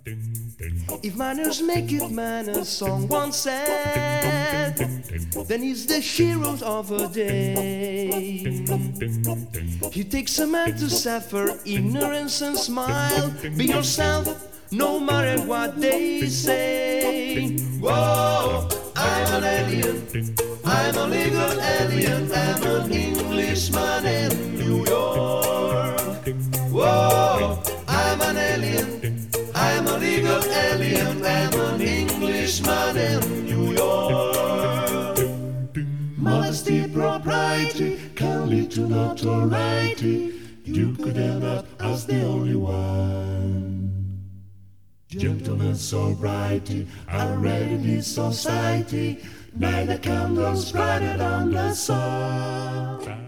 If manners make it manners, song once said, then he's the hero of a day. He takes a man to suffer ignorance and smile. Be yourself, no matter what they say. Whoa, I'm an alien, I'm a legal alien, I'm an Englishman in New York. Whoa, I'm an alien, I'm a legal alien, I'm an Englishman in New York. Modesty, propriety can lead to notoriety. You could end up as the only one. Gentleness, sobriety are rare in this society. Neither candles brighter than the sun.